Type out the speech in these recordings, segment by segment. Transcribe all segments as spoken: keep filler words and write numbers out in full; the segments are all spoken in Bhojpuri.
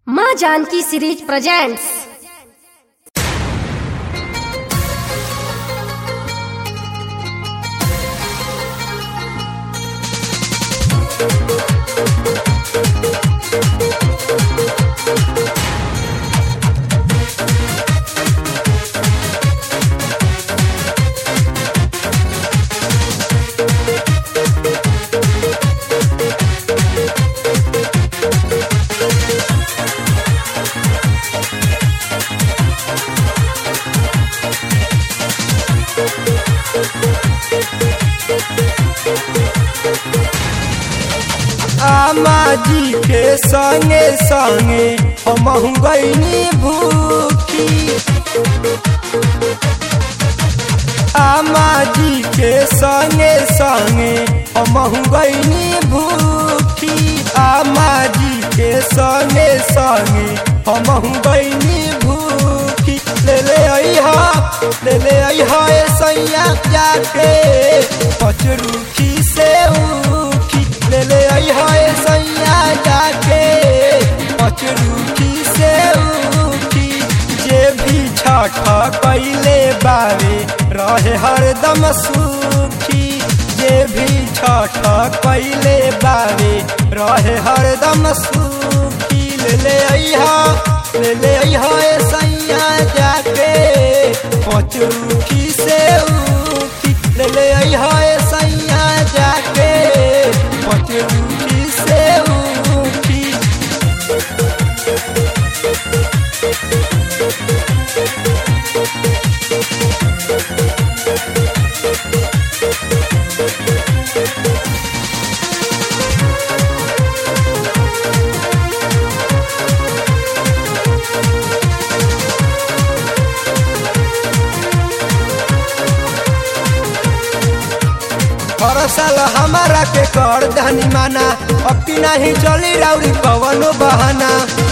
माँ जानकी सीरीज प्रेजेंट्स। आमा जी के संगे संगे हमहु गईनी भूखी। आमा जी के संगे संगे हमहु गईनी भूखी। आमा जी के संगे संगे हमहु गईनी भूखी। ले ले अइहा ले ले अइहा ए सैया जाके पचरुखी से उखी। ले ले अइहा ए सैया जाके पचरुखी से उखी। जे भी छठ कइले बारे रहे हरदम सुखी। जे भी छठ कइले बारे रहे हरदम सुखी। ले ले अइहा ले ले अइहा ए सैया जाके पचरुखी से उखी। ले ले अइहा ए सैया जाके पचरुखी से उखी। हर साल हमारा के कर धनी माना, अब की नहीं चली राउरी कवनो बहाना।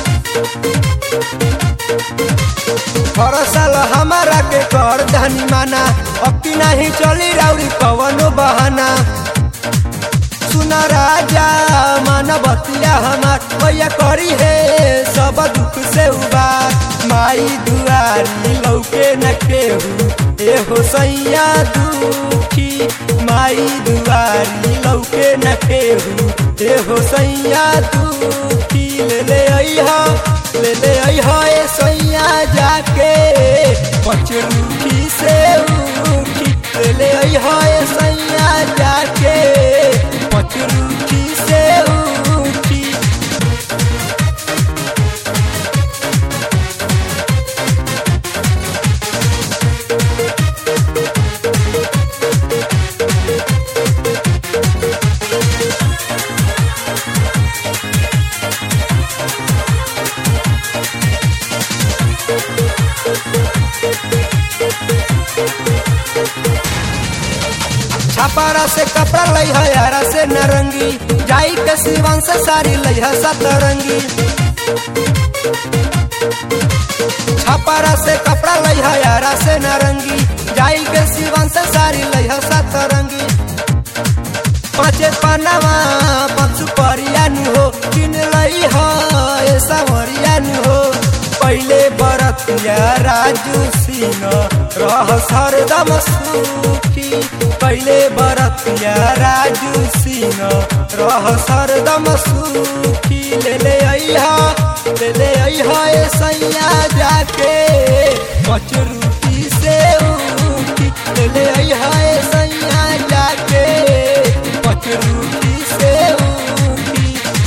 हर साल हमारा के कर धनी माना, अब की नहीं चली राउरी कवनो बहाना। सुना राजा माना बतिया हमार भैया करी है सब दुख से उबार। माई दुआरी लौके न केहू ए हो सैया दुखी। माई दुआरी लौके न केहू ए हो सैया दुखी। ले ले अइहा ले ले अइहा ए सैया जाके पचरुखी से उखी। ले ले अइहा ए सैया जाके पचरुखी से उखी। छापारा से कपड़ा लइहा यारा से नरंगी। जाई के सिवन से साड़ी लइहा सतरंगी। छापारा से कपड़ा लइहा यारा से नरंगी। जाई के सिवन से साड़ी लइहा सतरंगी। पाँचे पनावा पचु परियान हो किन लइहा ए सावरियान हो। पहले बरतिया राजू सिंह रह हरदम सुखी। पहले बरतिया राजू सिंह रह हरदम सुखी। ले ले अइहा ले ले अइहा ए सैया जाके पचरुखी से उखी। ले ले अइहा ए सैया जाके पचरुखी से उखी।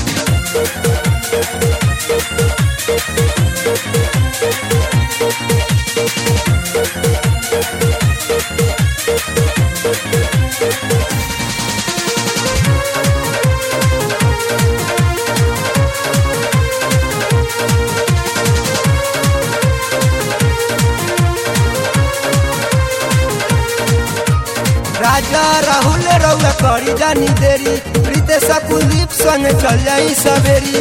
राजा राहुल रउआ करी जानी देरी। प्रीतेश कुलदीप संग चल जाई सवेरी।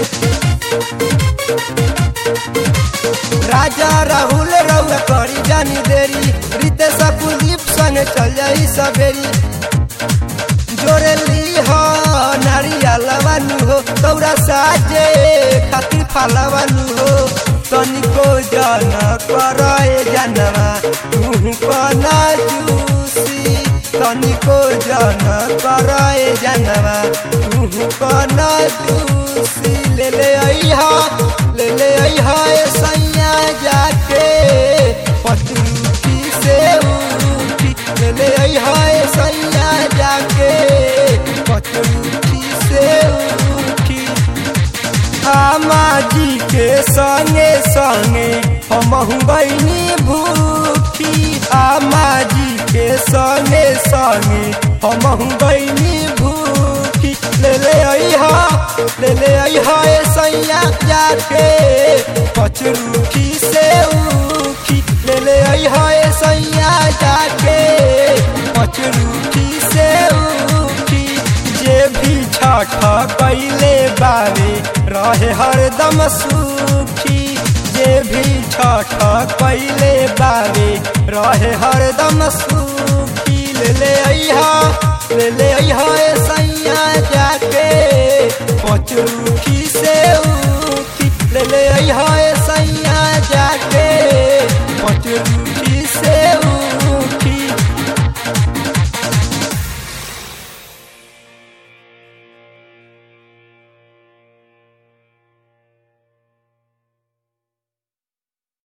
राजा राहुल रउआ करी जानी देरी। प्रीतेश कुलदीप संग चल जाई सवेरी। जोरे ली अइहा नारियलवानु हो तौरा साजे खातिर फलवानु हो तनिको जन करे जनवा तू कना जूसी तनिको जन करे जनवा तू कना जूसी ले ले अइहा ले ले अइहा सैया जाके पतुकी से उठी ले ले अइहा सैया जाके पतुकी से उठी आमा जी के संगे संगे हमहु गईनी भूखी आमा जी के संगे संगे हमहु गईनी भूखी ले ले अइहा ले ले अइहा सैया जाके पचरूखी से उखी ले ले अइहा सैया जाके पचरूखी से उखी जे भी छठ कैले बारे रहे हरदम सुखी जे भी छठ कैले बारे रहे हरदम सुखी ले ले अइहा ले ले अइहा सैया जाके पचरूखी से उखी ले ले अइहा सैया जाके पचरूखी